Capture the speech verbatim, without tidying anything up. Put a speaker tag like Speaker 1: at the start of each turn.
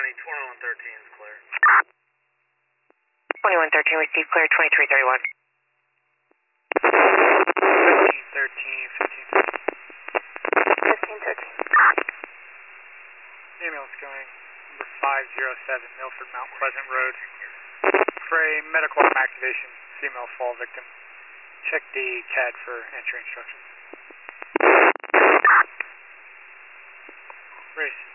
Speaker 1: twenty-one thirteen is clear.
Speaker 2: twenty-one thirteen, receive clear, twenty-three thirty-one.
Speaker 1: fifteen thirteen, fifteen thirteen.
Speaker 2: fifteen thirteen.
Speaker 1: Ambulance going number five zero seven, Milford Mount Pleasant Road. For a medical arm activation, female fall victim. Check the C A D for entry instructions. Race.